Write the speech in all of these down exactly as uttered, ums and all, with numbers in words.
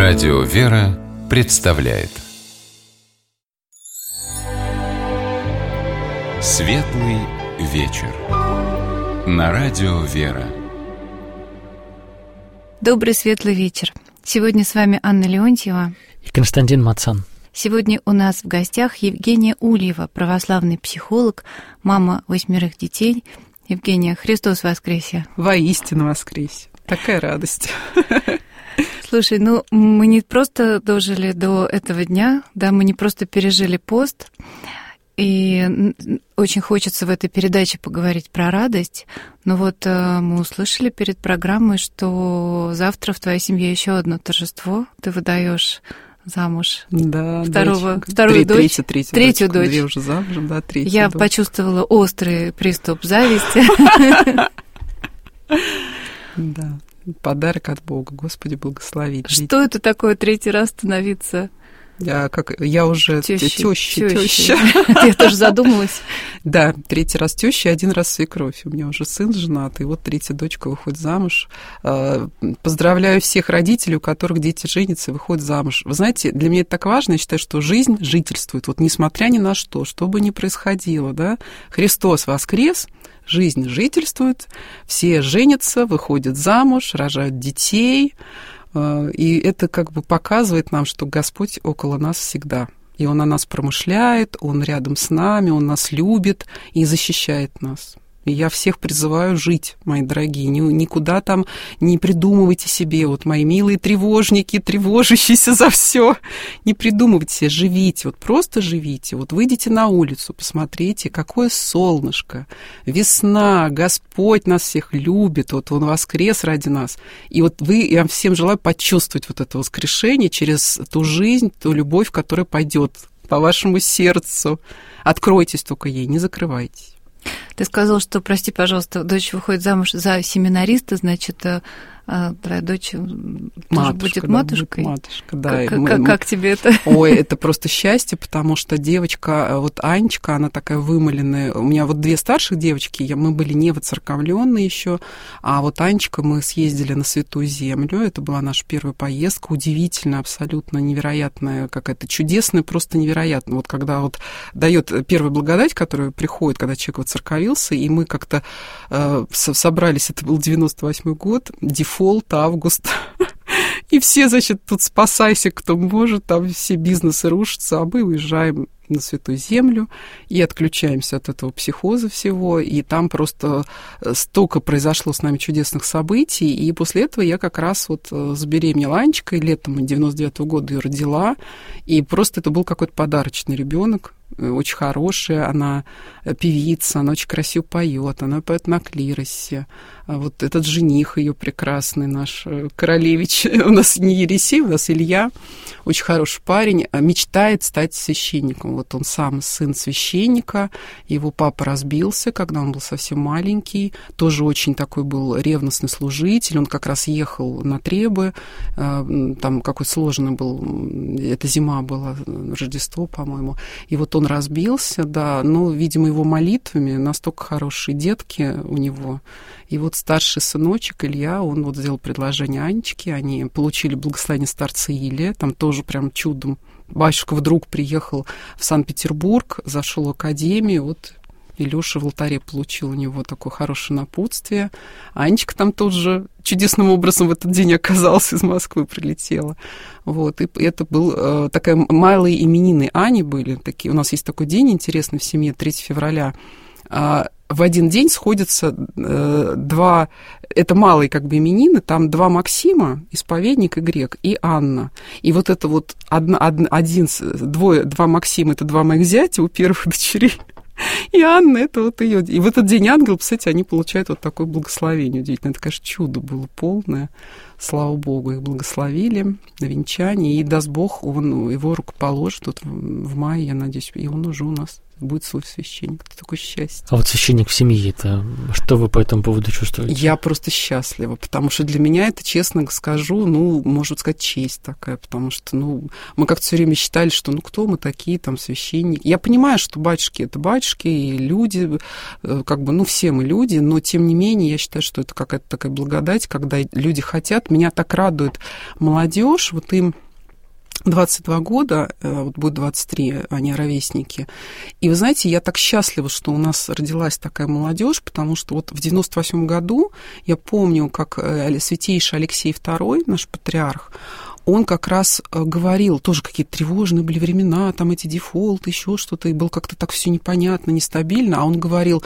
Радио «Вера» представляет Светлый вечер на Радио «Вера». Добрый светлый вечер. Сегодня с вами Анна Леонтьева и Константин Мацан. Сегодня у нас в гостях Евгения Ульева, православный психолог, мама восьмерых детей. Евгения, Христос воскресе! Воистину воскресе! Такая радость! Слушай, ну мы не просто дожили до этого дня, да, мы не просто пережили пост, и очень хочется в этой передаче поговорить про радость, но вот мы услышали перед программой, что завтра в твоей семье еще одно торжество, ты выдаешь замуж да, второго, дочь. вторую Три, дочь, третью, третью, третью дочку, дочь. Две уже замужем, да, третью. Я дочь. почувствовала острый приступ зависти. Да. Подарок от Бога, Господи, благослови. Что это такое третий раз становиться? Я, как, я уже теща, теща. Я тоже задумалась. Да, третий раз теща, один раз свекровь. У меня уже сын женат, и вот третья дочка выходит замуж. Поздравляю всех родителей, у которых дети женятся и выходят замуж. Вы знаете, для меня это так важно, я считаю, что жизнь жительствует, вот несмотря ни на что, что бы ни происходило, да, Христос воскрес, жизнь жительствует, все женятся, выходят замуж, рожают детей, и это как бы показывает нам, что Господь около нас всегда. И Он о нас промышляет, Он рядом с нами, Он нас любит и защищает нас. И я всех призываю жить, мои дорогие, никуда там не придумывайте себе, вот мои милые тревожники, тревожащиеся за все, не придумывайте себе, живите, вот просто живите, вот выйдите на улицу, посмотрите, какое солнышко, весна, Господь нас всех любит, вот Он воскрес ради нас. И вот вы, я всем желаю почувствовать вот это воскрешение через ту жизнь, ту любовь, которая пойдет по вашему сердцу. Откройтесь только ей, не закрывайтесь. Ты сказал, что, прости, пожалуйста, дочь выходит замуж за семинариста, значит, твоя дочь тоже будет матушкой? Да, будет матушка, да. Как, мы, как, мы... как тебе это? Ой, это просто счастье, потому что девочка, вот Анечка, она такая вымыленная. У меня вот две старших девочки, мы были не воцерковленные еще, а вот Анечка, мы съездили на Святую Землю, это была наша первая поездка, удивительная, абсолютно невероятная, какая-то чудесная, просто невероятная. Вот когда вот дает первая благодать, которая приходит, когда человек воцерковился, и мы как-то э, собрались, это был девяносто восьмой год, дефолт, август, и все, значит, тут спасайся, кто может, там все бизнесы рушатся, а мы уезжаем на Святую Землю и отключаемся от этого психоза всего, и там просто столько произошло с нами чудесных событий, и после этого я как раз вот забеременела Анечкой, летом девяносто девятого года ее родила, и просто это был какой-то подарочный ребенок, очень хорошая, она певица, она очень красиво поет, она поет на клиросе. А вот этот жених ее прекрасный, наш Королевич, у нас не Елисей, у нас Илья, очень хороший парень, мечтает стать священником. Вот он сам сын священника, его папа разбился, когда он был совсем маленький, тоже очень такой был ревностный служитель, он как раз ехал на Требы, там какой сложный был, это зима была, Рождество, по-моему, и вот он разбился, да, но, видимо, его молитвами настолько хорошие детки у него. И вот старший сыночек Илья, он вот сделал предложение Анечке, они получили благословение старца Илия, там тоже прям чудом. Батюшка вдруг приехал в Санкт-Петербург, зашел в академию, вот Илюша в алтаре получил у него такое хорошее напутствие. Анечка там тут же чудесным образом в этот день оказалась, из Москвы прилетела. Вот, и это был э, такая малые именины Ани были такие. У нас есть такой день интересный в семье, третьего февраля. Э, в один день сходятся э, два, это малые как бы именины, там два Максима, исповедник и грек, и Анна. И вот это вот одна, од, один, двое, два Максима, это два моих зятя у первых дочерей. И Анна, это вот ее. И в этот день ангел, кстати, они получают вот такое благословение удивительное. Это, конечно, чудо было полное. Слава Богу, их благословили на венчание. И даст Бог, он его рукоположит вот в мае, я надеюсь, и он уже у нас будет свой священник. Это такое счастье. А вот священник в семье, это что вы по этому поводу чувствуете? Я просто счастлива, потому что для меня это, честно скажу, ну, можно сказать, честь такая, потому что, ну, мы как-то все время считали, что, ну, кто мы такие, там, священники. Я понимаю, что батюшки — это батюшки, и люди, как бы, ну, все мы люди, но, тем не менее, я считаю, что это какая-то такая благодать, когда люди хотят. Меня так радует молодежь, вот им двадцать два года, вот будет двадцать три, они ровесники. И вы знаете, я так счастлива, что у нас родилась такая молодежь, потому что вот в девяносто восьмом году я помню, как святейший Алексей второй, наш патриарх, он как раз говорил, тоже какие-то тревожные были времена, там эти дефолты, еще что-то, и было как-то так все непонятно, нестабильно, а он говорил,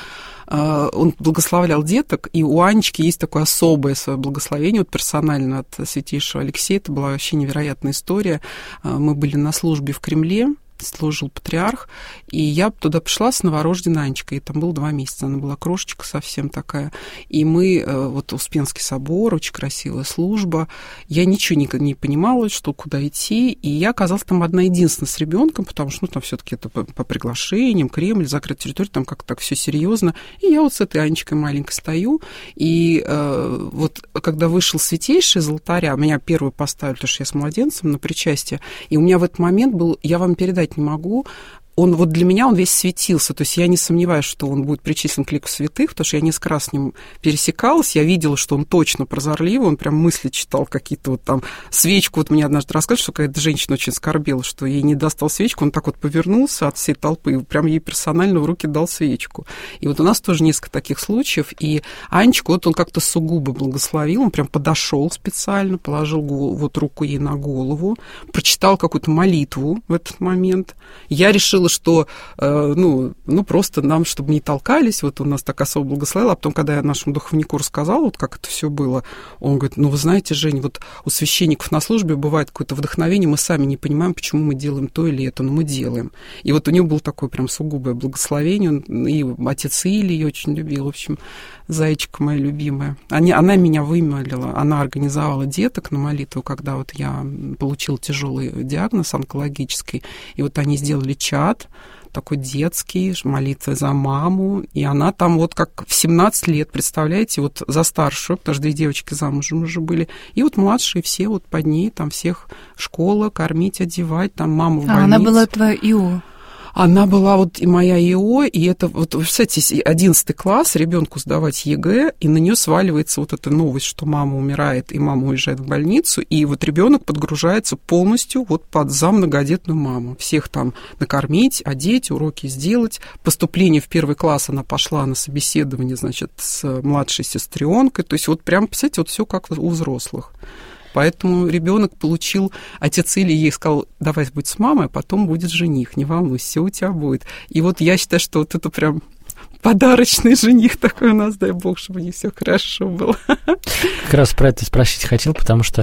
он благословлял деток, и у Анечки есть такое особое свое благословение, вот персонально от святейшего Алексея, это была вообще невероятная история. Мы были на службе в Кремле, служил патриарх, и я туда пришла с новорожденной Анечкой, и там было два месяца, она была крошечка совсем такая, и мы, вот Успенский собор, очень красивая служба, я ничего не, не понимала, что куда идти, и я оказалась там одна единственная с ребенком, потому что, ну, там все-таки это по, по приглашениям, Кремль, закрытая территория, там как-то так все серьезно, и я вот с этой Анечкой маленькой стою, и э, вот когда вышел святейший из алтаря, меня первую поставили, потому что я с младенцем на причастие, и у меня в этот момент был, я вам передать не могу, он вот для меня он весь светился, то есть я не сомневаюсь, что он будет причислен к лику святых, потому что я несколько раз с ним пересекалась, я видела, что он точно прозорливый, он прям мысли читал какие-то вот там, свечку, вот мне однажды рассказывали, что какая-то женщина очень скорбела, что ей не достал свечку, он так вот повернулся от всей толпы, и прям ей персонально в руки дал свечку. И вот у нас тоже несколько таких случаев, и Анечку вот он как-то сугубо благословил, он прям подошел специально, положил вот руку ей на голову, прочитал какую-то молитву в этот момент. Я решила, что, э, ну, ну, просто нам, чтобы не толкались, вот он нас так особо благословил, а потом, когда я нашему духовнику рассказала, вот как это все было, он говорит, ну, вы знаете, Жень, вот у священников на службе бывает какое-то вдохновение, мы сами не понимаем, почему мы делаем то или это, но мы делаем. И вот у него было такое прям сугубое благословение, он, и отец Илий очень любил, в общем, зайчика моя любимая. Они, она меня вымолила, она организовала деток на молитву, когда вот я получила тяжелый диагноз онкологический, и вот они сделали чат, такой детский, молитва за маму, и она там вот как в семнадцать лет, представляете, вот за старшую, потому что две девочки замужем уже были, и вот младшие все вот под ней, там всех школа, кормить, одевать, там маму в больнице. А она была твоя ИО? Она была вот и моя ИО, и это вот, кстати, одиннадцатый класс, ребенку сдавать ЕГЭ, и на нее сваливается вот эта новость, что мама умирает, и мама уезжает в больницу, и вот ребенок подгружается полностью вот под за многодетную маму. Всех там накормить, одеть, уроки сделать. Поступление в первый класс она пошла на собеседование, значит, с младшей сестренкой. То есть вот прям, представляете, вот все как у взрослых. Поэтому ребенок получил, отец Илий ей сказал, давай будь с мамой, а потом будет жених, не волнуйся, все у тебя будет. И вот я считаю, что вот это прям подарочный жених такой у нас, дай бог, чтобы не все хорошо было. Как раз про это спросить хотел, потому что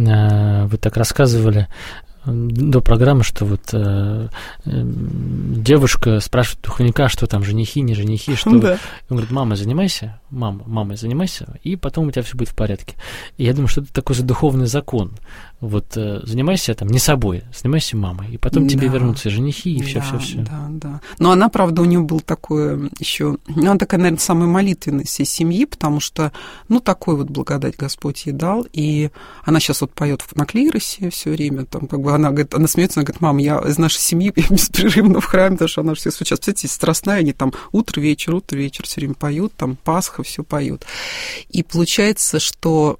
э, вы так рассказывали до программы, что вот э, э, девушка спрашивает духовника, что там, женихи, не женихи, что... Да. Он говорит, мама, занимайся, мама, мама, занимайся, и потом у тебя все будет в порядке. И я думаю, что это такой же духовный закон. Вот э, занимайся там не собой, занимайся мамой, и потом да. тебе вернутся женихи, и все-все-все. Да, да, да. Но она, правда, у нее был такое еще... Она такая, наверное, самая молитвенная всей семьи, потому что, ну, такой вот благодать Господь ей дал, и она сейчас вот поет на клиросе все время, там, как бы она говорит, она смеется, она говорит, мама, я из нашей семьи беспрерывно в храме, потому что она же все сейчас, представляете, страстная, они там утро, вечер, утро, вечер все время поют, там Пасха, все поют. И получается, что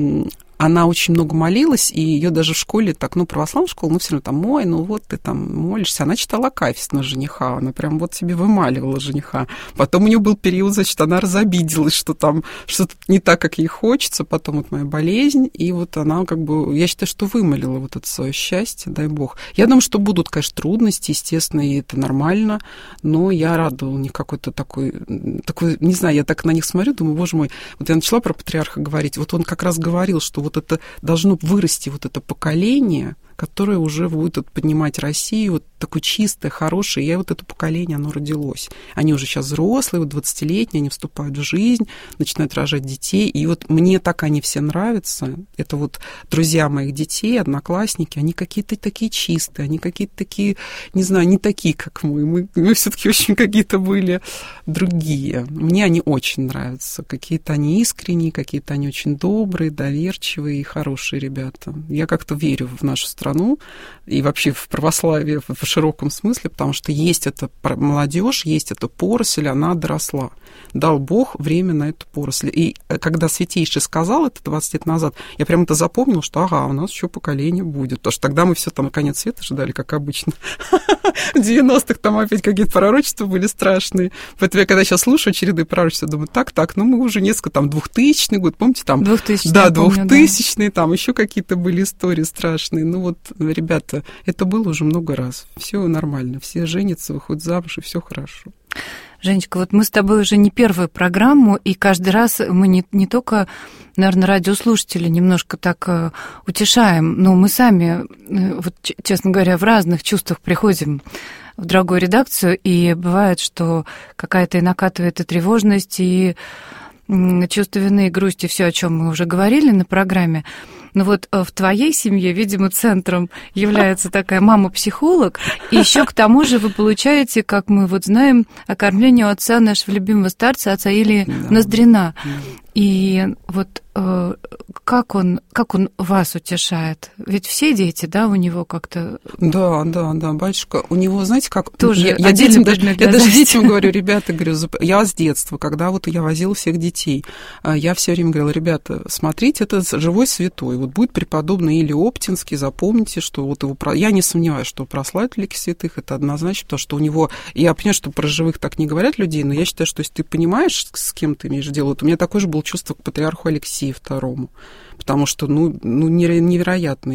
она очень много молилась, и ее даже в школе, так, ну, православная школа, ну, все равно там, ой, ну, вот ты там молишься. Она читала акафист на жениха, она прям вот себе вымаливала жениха. Потом у нее был период, значит, она разобиделась, что там что-то не так, как ей хочется, потом вот моя болезнь, и вот она как бы, я считаю, что вымолила вот это свое счастье, дай бог. Я думаю, что будут, конечно, трудности, естественно, и это нормально, но я рада, у них какой-то такой, такой, не знаю, я так на них смотрю, думаю, боже мой, вот я начала про патриарха говорить, вот он как раз говорил, что вот это должно вырасти, вот это поколение, которое уже будет поднимать Россию, вот такое чистое, хорошее. И вот это поколение, оно родилось. Они уже сейчас взрослые, вот двадцатилетние, они вступают в жизнь, начинают рожать детей. И вот мне так они все нравятся. Это вот друзья моих детей, одноклассники, они какие-то такие чистые, они какие-то такие, не знаю, не такие, как мы. Мы, мы все-таки очень какие-то были другие. Мне они очень нравятся. Какие-то они искренние, какие-то они очень добрые, доверчивые и хорошие ребята. Я как-то верю в нашу страну и вообще в православие в широком смысле, потому что есть эта молодежь, есть эта поросль, она доросла. Дал Бог время на эту поросль. И когда Святейший сказал это двадцать лет назад, я прям это запомнил, что ага, у нас еще поколение будет. Потому что тогда мы все там конец света ждали, как обычно. В девяностых там опять какие-то пророчества были страшные. Поэтому я когда сейчас слушаю очередные пророчества, думаю, так, так, ну мы уже несколько, там, двухтысячный год, помните, там... двухтысячный, да, двухтысячный, да. Там еще какие-то были истории страшные. Ну вот, ребята, это было уже много раз. Все нормально, все женятся, выходят замуж, и все хорошо. Женечка, вот мы с тобой уже не первую программу, и каждый раз мы не, не только, наверное, радиослушатели немножко так э, утешаем, но мы сами, э, вот, честно говоря, в разных чувствах приходим в другую редакцию, и бывает, что какая-то и накатывает и тревожность, и э, чувство вины, и грусти, все, о чем мы уже говорили на программе. Но вот в твоей семье, видимо, центром является такая мама-психолог, и еще к тому же вы получаете, как мы вот знаем, окормление у отца нашего любимого старца, отца Илии да. Ноздрина. Да. И вот э, как он, как он вас утешает? Ведь все дети, да, у него как-то... Да, да, да, батюшка, у него, знаете, как... Тоже я, я, детям, даже, я даже детям говорю, ребята, говорю, я с детства, когда вот я возила всех детей, я все время говорила, ребята, смотрите, это живой святой, вот будет преподобный Илия Оптинский, запомните, что вот его... Я не сомневаюсь, что прославят лики святых, это однозначно, потому что у него... Я понимаю, что про живых так не говорят людей, но я считаю, что если ты понимаешь, с кем ты имеешь дело, вот у меня такой же был чувство к патриарху Алексею второму, потому что, ну, ну невероятной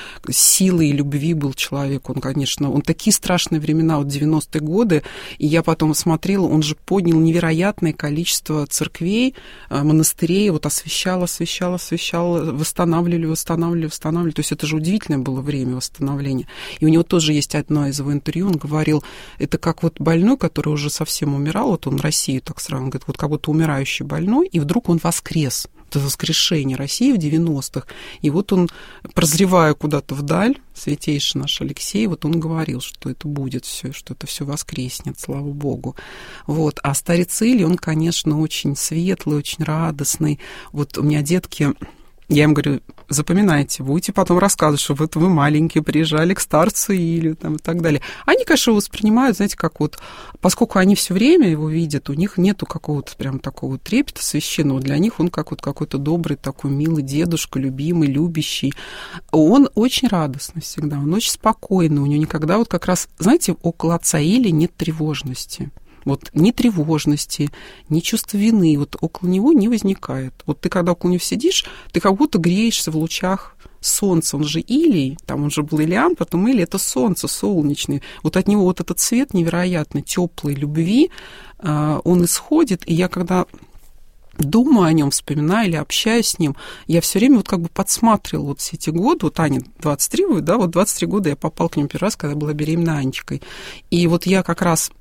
силы и любви был человек, он, конечно, он такие страшные времена, вот девяностые годы, и я потом смотрела, он же поднял невероятное количество церквей, монастырей, вот освящал, освящал, освящал, восстанавливали, восстанавливали, восстанавливали, то есть это же удивительное было время восстановления, и у него тоже есть одно из его интервью, он говорил, это как вот больной, который уже совсем умирал, вот он Россию так сразу, он говорит, вот как будто умирающий больной, и вдруг он воскрес, это воскрешение России в девяностых, и вот он, прозревая куда-то вдаль, святейший наш Алексей, вот он говорил, что это будет все, что это все воскреснет, слава Богу. Вот. А старец Илия, он, конечно, очень светлый, очень радостный. Вот у меня детки... Я им говорю, запоминайте, будете потом рассказывать, что вот вы маленькие приезжали к старцу Илью там, и так далее. Они, конечно, воспринимают, знаете, как вот, поскольку они все время его видят, у них нету какого-то прям такого трепета священного, для них он как вот какой-то добрый, такой милый дедушка, любимый, любящий. Он очень радостный всегда, он очень спокойный, у него никогда вот как раз, знаете, около отца Илии нет тревожности. Вот ни тревожности, ни чувства вины вот около него не возникает. Вот ты, когда около него сидишь, ты как будто греешься в лучах солнца. Он же Илий, там он же был Илиан, потом Илий — это солнце солнечное. Вот от него вот этот цвет невероятно теплой любви, он исходит. И я когда думаю о нем, вспоминаю или общаюсь с ним, я все время вот как бы подсматривала вот все эти годы, вот Ане двадцать три будет, да, вот двадцать три года я попала к нему первый раз, когда была беременна Анечкой. И вот я как раз...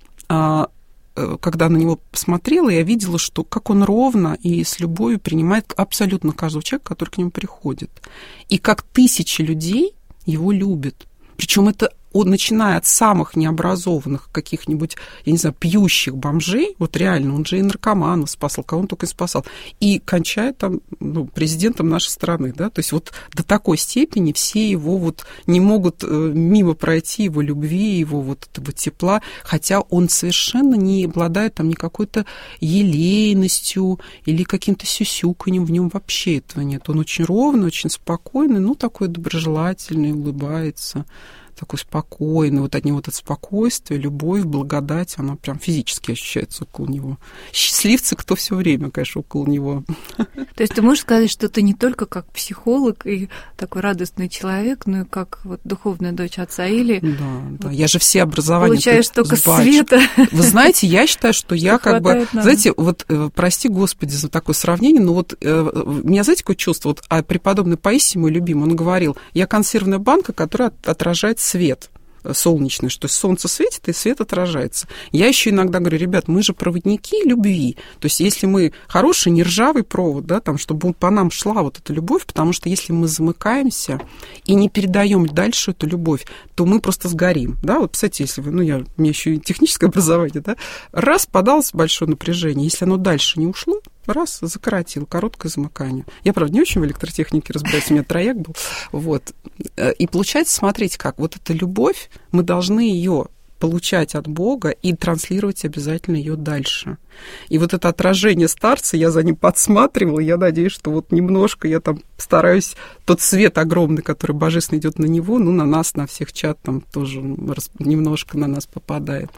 когда на него посмотрела, я видела, что как он ровно и с любовью принимает абсолютно каждого человека, который к нему приходит. И как тысячи людей его любят. Причем это он, начиная от самых необразованных каких-нибудь, я не знаю, пьющих бомжей, вот реально, он же и наркоманов спасал, кого он только и спасал, и кончая там, ну, президентом нашей страны, да, то есть вот до такой степени все его вот не могут мимо пройти, его любви, его вот этого тепла, хотя он совершенно не обладает там ни какой-то елейностью или каким-то сюсюканьем, в нем вообще этого нет, он очень ровный, очень спокойный, ну, такой доброжелательный, улыбается. такой спокойный, вот от него вот это спокойствие, любовь, благодать, она прям физически ощущается около него. Счастливцы, кто все время, конечно, около него. То есть ты можешь сказать, что ты не только как психолог и такой радостный человек, но и как вот духовная дочь отца Или. Да, вот да, я же все образования получаешь только света. Вы знаете, я считаю, что я как бы, нам. знаете, вот, прости Господи за такое сравнение, но вот у меня, знаете, какое чувство, вот а преподобный Паисий, мой любимый, он говорил, я консервная банка, которая отражает свет солнечный, что солнце светит, и свет отражается. Я еще иногда говорю, ребят, мы же проводники любви. То есть если мы хороший, не ржавый провод, да, там, чтобы по нам шла вот эта любовь, потому что если мы замыкаемся и не передаем дальше эту любовь, то мы просто сгорим. Да? Вот, кстати, если вы, ну, я, у меня еще и техническое образование, да, раз подалось большое напряжение, если оно дальше не ушло, раз, закоротил, короткое замыкание. Я, правда, не очень в электротехнике разбираюсь, у меня трояк был. Вот. И получается, смотрите, как вот эта любовь, мы должны ее получать от Бога и транслировать обязательно ее дальше. И вот это отражение старца, я за ним подсматривала, я надеюсь, что вот немножко я там стараюсь, тот свет огромный, который божественно идет на него, ну, на нас, на всех чат там тоже немножко на нас попадает.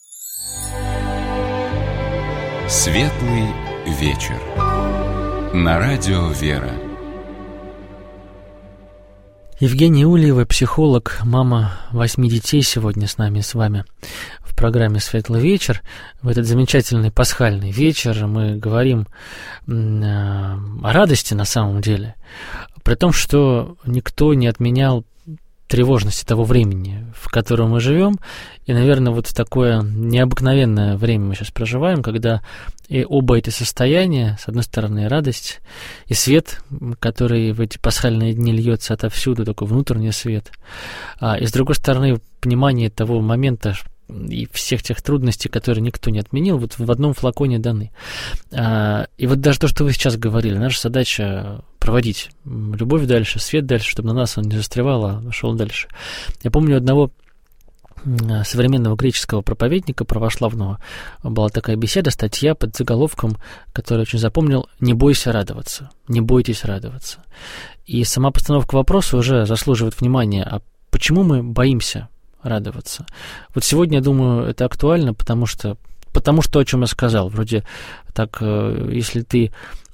Светлый вечер. На радио «Вера». Евгения Ульева, психолог, мама восьми детей, сегодня с нами, с вами в программе «Светлый вечер». В этот замечательный пасхальный вечер мы говорим о радости на самом деле, при том, что никто не отменял тревожности того времени, в котором мы живем. И, наверное, вот в такое необыкновенное время мы сейчас проживаем, когда и оба эти состояния, с одной стороны, радость, и свет, который в эти пасхальные дни льется отовсюду, такой внутренний свет, а, и, с другой стороны, понимание того момента и всех тех трудностей, которые никто не отменил, вот в одном флаконе даны. А, и вот даже то, что вы сейчас говорили, наша задача проводить любовь дальше, свет дальше, чтобы на нас он не застревал, а шел дальше. Я помню одного современного греческого проповедника православного, была такая беседа, статья под заголовком, который очень запомнил: «Не бойся радоваться, не бойтесь радоваться». И сама постановка вопроса уже заслуживает внимания, а почему мы боимся радоваться? Вот сегодня, я думаю, это актуально, потому что, потому что о чем я сказал, вроде так, если ты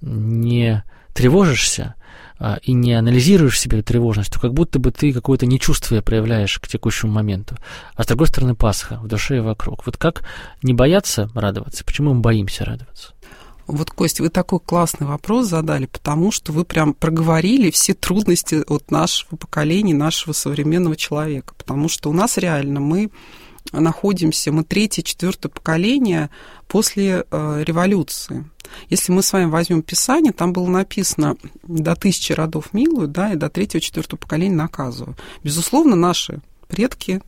не тревожишься а, и не анализируешь себе тревожность, то как будто бы ты какое-то нечувствие проявляешь к текущему моменту. А с другой стороны, Пасха в душе и вокруг. Вот как не бояться радоваться? Почему мы боимся радоваться? Вот, Кость, вы такой классный вопрос задали, потому что вы прям проговорили все трудности от нашего поколения, нашего современного человека. Потому что у нас реально мы находимся, мы третье, четвертое поколение после э, революции. Если мы с вами возьмем Писание, там было написано: до тысячи родов милую, да, и до третьего, четвертого поколения наказываю. Безусловно, наши предки,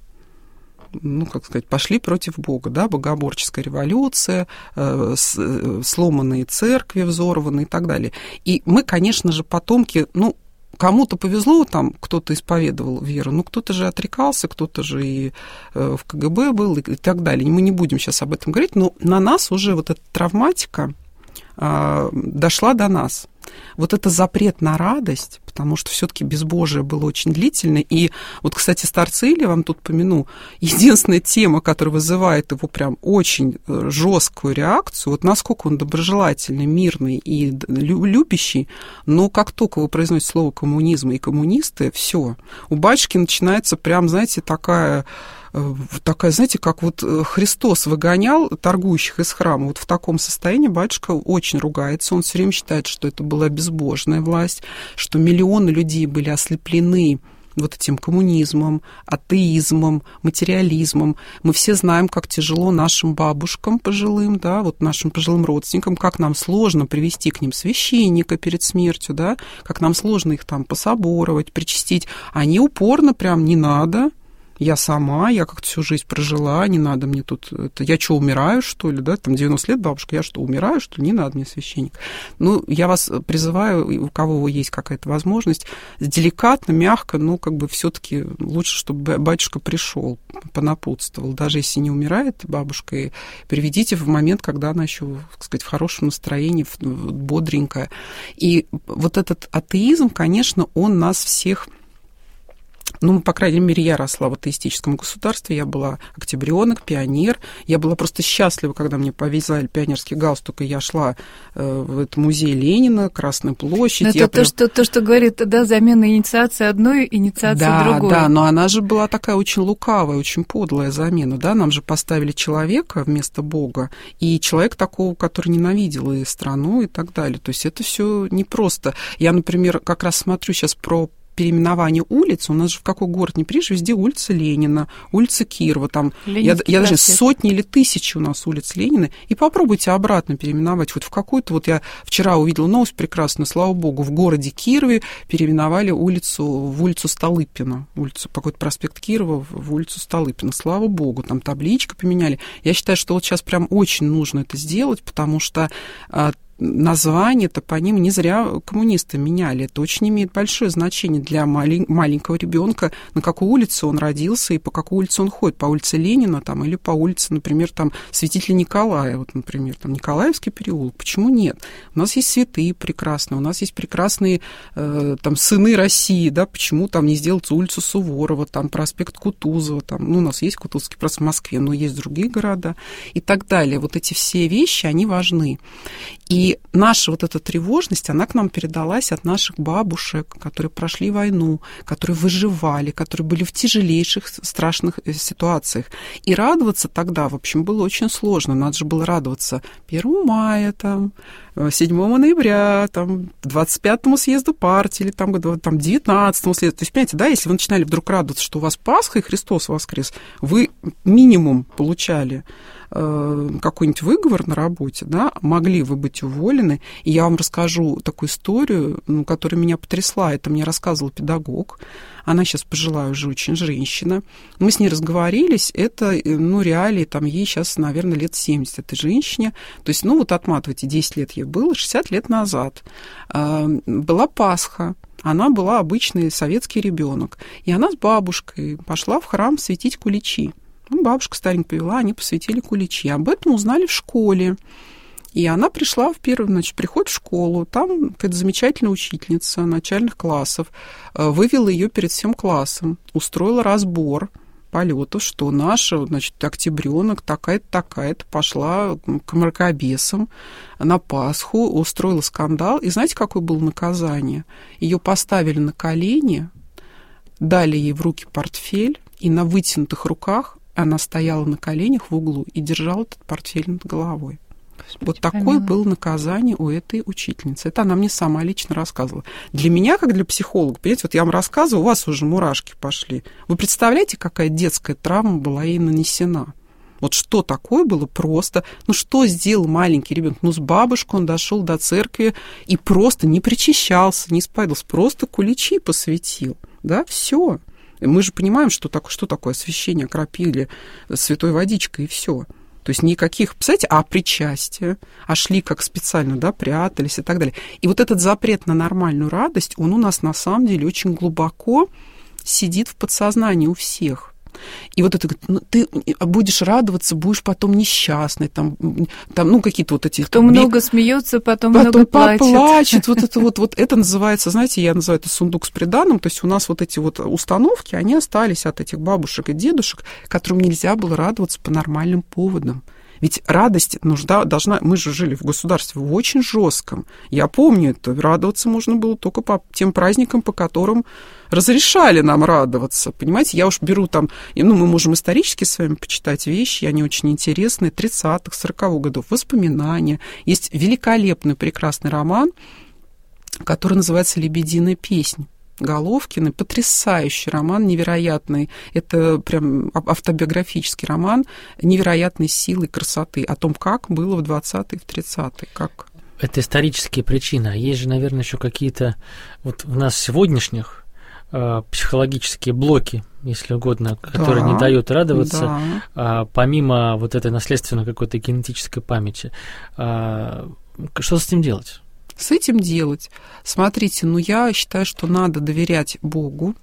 ну, как сказать, пошли против Бога, да, богоборческая революция, э, с, сломанные церкви, взорванные и так далее. И мы, конечно же, потомки, ну, кому-то повезло, там кто-то исповедовал веру, но кто-то же отрекался, кто-то же и в ка гэ бэ был, и так далее. Мы не будем сейчас об этом говорить, но на нас уже вот эта травматика а, дошла до нас. Вот это запрет на радость, потому что все-таки безбожие было очень длительно. И вот, кстати, старца Илия, вам тут помяну, единственная тема, которая вызывает его прям очень жесткую реакцию, вот насколько он доброжелательный, мирный и любящий, но как только вы произносите слово коммунизм и коммунисты, все, у батюшки начинается прям, знаете, такая... такая, знаете, как вот Христос выгонял торгующих из храма, вот в таком состоянии батюшка очень ругается, он все время считает, что это была безбожная власть, что миллионы людей были ослеплены вот этим коммунизмом, атеизмом, материализмом. Мы все знаем, как тяжело нашим бабушкам пожилым, да, вот нашим пожилым родственникам, как нам сложно привести к ним священника перед смертью, да, как нам сложно их там пособоровать, причастить. Они упорно прям не надо. Я сама, я как-то всю жизнь прожила, не надо мне тут... Это, я что, умираю, что ли, да? Там девяносто лет бабушка, я что, умираю, что ли? Не надо мне священник. Ну, я вас призываю, у кого есть какая-то возможность, деликатно, мягко, но как бы все-таки лучше, чтобы батюшка пришел, понапутствовал. Даже если не умирает бабушка, и приведите в момент, когда она еще, так сказать, в хорошем настроении, бодренькая. И вот этот атеизм, конечно, он нас всех... Ну, по крайней мере, я росла в атеистическом государстве, я была октябрёнок, пионер. Я была просто счастлива, когда мне повязали пионерский галстук, и я шла э, в этот музей Ленина, Красная площадь. Это я то, прям... что, то, что говорит, да, замена инициации одной, инициации да, другой. Да, да, но она же была такая очень лукавая, очень подлая замена, да, нам же поставили человека вместо Бога, и человек такого, который ненавидел и страну, и так далее. То есть это все непросто. Я, например, как раз смотрю сейчас про переименование улиц. У нас же в какой город не приезжаешь, везде улица Ленина, улица Кирова. Там, я, я даже сотни или тысячи у нас улиц Ленина. И попробуйте обратно переименовать. Вот в какую-то, вот я вчера увидела новость прекрасную, слава богу, в городе Кирове переименовали улицу в улицу Столыпина. Улицу, какой-то проспект Кирова в улицу Столыпина. Слава богу, там табличку поменяли. Я считаю, что вот сейчас прям очень нужно это сделать, потому что название-то по ним не зря коммунисты меняли. Это очень имеет большое значение для малень- маленького ребенка, на какой улице он родился и по какой улице он ходит. По улице Ленина там, или по улице, например, там, Святителя Николая. Вот, например, там, Николаевский переулок. Почему нет? У нас есть святые прекрасные, у нас есть прекрасные э, там, сыны России. Да? Почему там не сделать улицу Суворова, там, проспект Кутузова? Там, ну, у нас есть Кутузовский проспект в Москве, но есть другие города и так далее. Вот эти все вещи, они важны. И наша вот эта тревожность, она к нам передалась от наших бабушек, которые прошли войну, которые выживали, которые были в тяжелейших, страшных ситуациях. И радоваться тогда, в общем, было очень сложно. Надо же было радоваться первого мая, там, седьмого ноября, там, двадцать пятому съезду партии, или там, там, девятнадцатому съезду. То есть, понимаете, да, если вы начинали вдруг радоваться, что у вас Пасха и Христос воскрес, вы минимум получали какой-нибудь выговор на работе, да, могли вы быть уволены. И я вам расскажу такую историю, ну, которая меня потрясла. Это мне рассказывал педагог. Она сейчас пожилая уже очень женщина. Мы с ней разговорились. Это, ну, реалии, там, ей сейчас, наверное, лет семьдесят этой женщине. То есть, ну, вот отматывайте, десять лет ей было, шестьдесят лет назад. Была Пасха. Она была обычный советский ребенок. И она с бабушкой пошла в храм светить куличи. Ну, бабушка старенькая повела, они посветили куличи. Об этом узнали в школе. И она пришла в первый, значит, приход в школу. Там какая-то замечательная учительница начальных классов вывела ее перед всем классом, устроила разбор полетов, что наша, значит, октябрёнок такая-то, такая-то пошла к мракобесам на Пасху, устроила скандал. И знаете, какое было наказание? Ее поставили на колени, дали ей в руки портфель, и на вытянутых руках она стояла на коленях в углу и держала этот портфель над головой. Господи, вот такое помилуй. Было наказание у этой учительницы. Это она мне сама лично рассказывала. Для меня, как для психолога, понимаете, вот я вам рассказываю, у вас уже мурашки пошли. Вы представляете, какая детская травма была ей нанесена? Вот что такое было просто... Ну, что сделал маленький ребенок? Ну, с бабушкой он дошел до церкви и просто не причащался, не исповедовался, просто куличи посвятил. Да, все. Мы же понимаем, что, так, что такое освящение, окропили святой водичкой, и все. То есть никаких, представляете, а причастие, а шли как специально, да, прятались и так далее. И вот этот запрет на нормальную радость, он у нас на самом деле очень глубоко сидит в подсознании у всех. И вот это, ну, ты будешь радоваться, будешь потом несчастный, там, там ну, какие-то вот эти... Кто много смеется, потом, потом много плачет. поплачет. Вот это вот, вот это называется, знаете, я называю это сундук с приданым, то есть у нас вот эти вот установки, они остались от этих бабушек и дедушек, которым нельзя было радоваться по нормальным поводам. Ведь радость нужда должна... Мы же жили в государстве в очень жестком. Я помню это. Радоваться можно было только по тем праздникам, по которым разрешали нам радоваться. Понимаете, я уж беру там... Ну, мы можем исторически с вами почитать вещи, они очень интересные, тридцатых, сороковых годов, воспоминания. Есть великолепный, прекрасный роман, который называется «Лебединая песнь». Головкины, потрясающий роман, невероятный. Это прям автобиографический роман невероятной силы и красоты о том, как было в двадцатые, в тридцатые. Как... Это исторические причины. А есть же, наверное, еще какие-то вот в нас сегодняшних э, психологические блоки, если угодно, которые да, не дают радоваться, да. а, помимо вот этой наследственной какой-то генетической памяти. А, что с этим делать? С этим делать? Смотрите, ну я считаю, что надо доверять Богу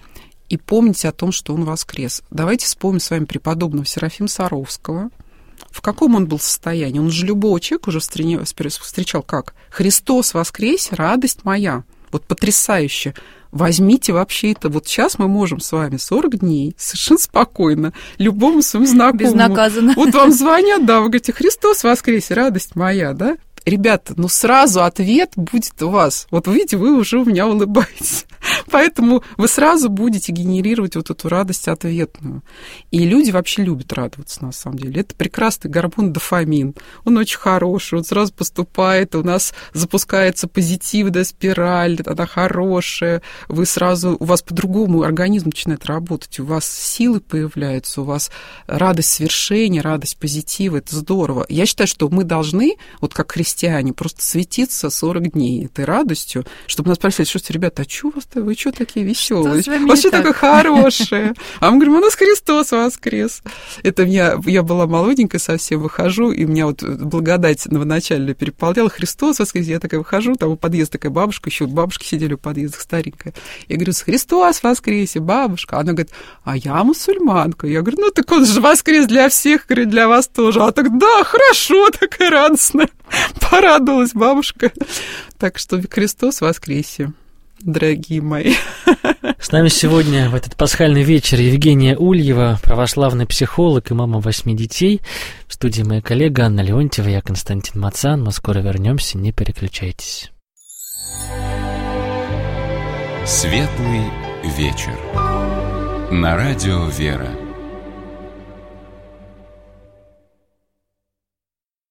и помнить о том, что Он воскрес. Давайте вспомним с вами преподобного Серафима Саровского. В каком он был состоянии? Он же любого человека уже встречал как? «Христос воскресе, радость моя». Вот потрясающе. Возьмите вообще это. Вот сейчас мы можем с вами сорок дней совершенно спокойно любому своему знакомому. Безнаказанно. Вот вам звонят, да, вы говорите: Христос воскресе, радость моя, да? Ребята, ну сразу ответ будет у вас. Вот вы видите, вы уже у меня улыбаетесь. Поэтому вы сразу будете генерировать вот эту радость ответную. И люди вообще любят радоваться, на самом деле. Это прекрасный гормон дофамин. Он очень хороший, он сразу поступает, у нас запускается позитивная спираль, она хорошая. Вы сразу, у вас по-другому организм начинает работать, у вас силы появляются, у вас радость свершения, радость позитива. Это здорово. Я считаю, что мы должны, вот как христиане, просто светиться сорок дней этой радостью, чтобы нас спросили: слушайте, ребята, а что у вас-то, вы что такие веселые? У вас что такое хорошее? А мы говорим: у нас Христос воскрес. Это меня, я была молоденькая совсем, выхожу, и меня вот благодать новоначальная переполняла: Христос воскрес. Я такая выхожу, там у подъезда такая бабушка, еще бабушки сидели у подъезда, старенькая. Я говорю: Христос воскресе, бабушка. Она говорит: а я мусульманка. Я говорю: ну так он же воскрес для всех, говорю, для вас тоже. А так, да, хорошо, такая радостная. Порадовалась бабушка. Так что Христос воскресе, дорогие мои. С нами сегодня в этот пасхальный вечер Евгения Ульева, православный психолог и мама восьми детей. В студии моя коллега Анна Леонтьева, я Константин Мацан. Мы скоро вернемся, не переключайтесь. Светлый вечер. На радио «Вера».